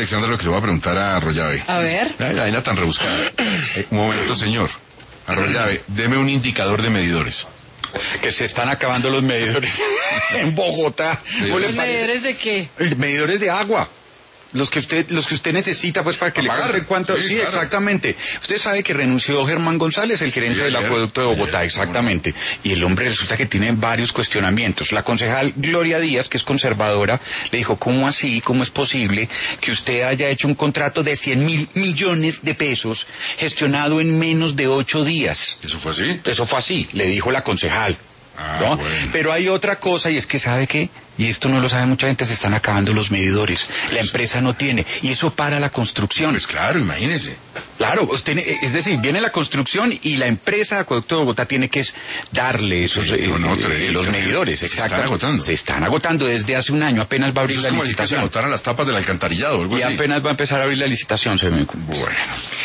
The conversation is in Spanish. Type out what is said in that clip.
Alexandra, lo que le voy a preguntar a Arroyave. A ver. La vaina tan rebuscada. Un momento, señor. Arroyave, deme un indicador de medidores. Que se están acabando los medidores en Bogotá. ¿Los medidores de qué? Medidores de agua. Los que usted necesita, pues, para que le cuente cuánto. Sí, claro. Exactamente. Usted sabe que renunció Germán González, el gerente del acueducto de Bogotá, exactamente. Y el hombre resulta que tiene varios cuestionamientos. La concejal Gloria Díaz, que es conservadora, le dijo, ¿cómo así? ¿Cómo es posible que usted haya hecho un contrato de 100.000 millones de pesos gestionado en menos de 8 días? ¿Eso fue así? Eso fue así, le dijo la concejal. ¿No? Bueno. Pero hay otra cosa, y es que ¿sabe qué? Y esto no lo sabe mucha gente, se están acabando los medidores. La empresa no tiene, y eso para la construcción. Pues claro, imagínese. Claro, es decir, viene la construcción y la empresa de Acueducto de Bogotá tiene que darle esos los medidores. Se están agotando. Se están agotando desde hace un año, apenas va a abrir Eso la es como si se licitación. agotaran las tapas del alcantarillado o algo Y así. apenas va a empezar a abrir la licitación, se me... Bueno.